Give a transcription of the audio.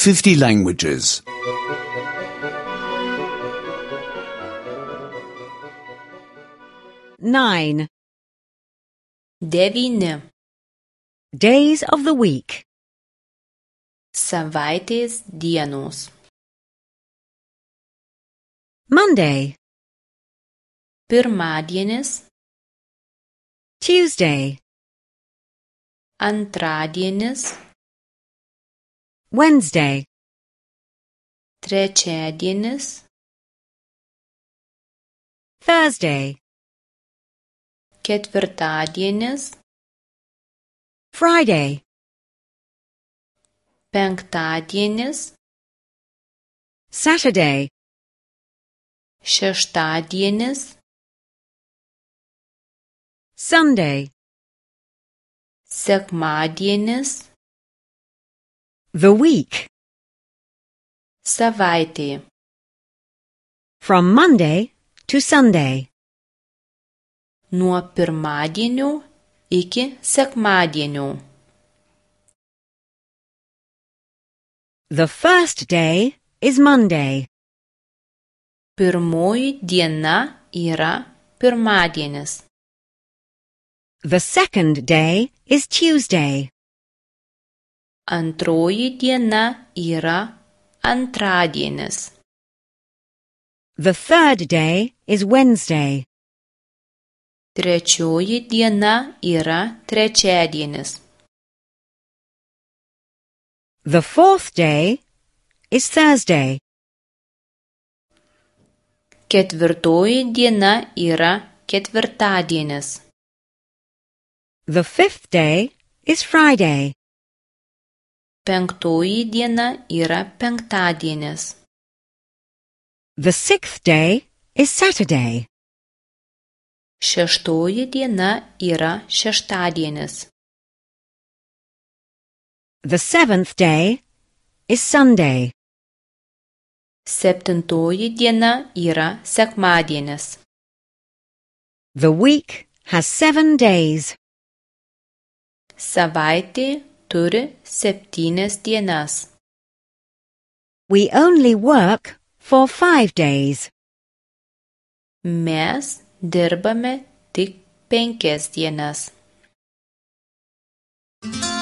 50 languages. 9. 9. Days of the week. Savaitės dienos. Monday, Pirmadienis, Tuesday, antradienis, Wednesday, trečiadienis, Thursday, ketvirtadienis, Friday, penktadienis, Saturday, šeštadienis, Sunday, sekmadienis, the week. savaitė. From Monday to Sunday. Nuo pirmadienio iki sekmadienio. The first day is Monday. Pirmoji diena yra pirmadienis. The second day is Tuesday. Antroji diena yra antradienis. The third day is Wednesday. Trečioji diena yra trečiadienis. The fourth day is Thursday. Ketvirtoji diena yra ketvirtadienis. The fifth day is Friday. Penktoji diena yra penktadienis. The sixth day is Saturday. Šeštoji diena yra šeštadienis. The seventh day is Sunday. Septintoji diena yra sekmadienis. The week has 7 days. Savaitė turi 7 dienas. We only work for 5 days. Mes dirbame tik 5 dienas.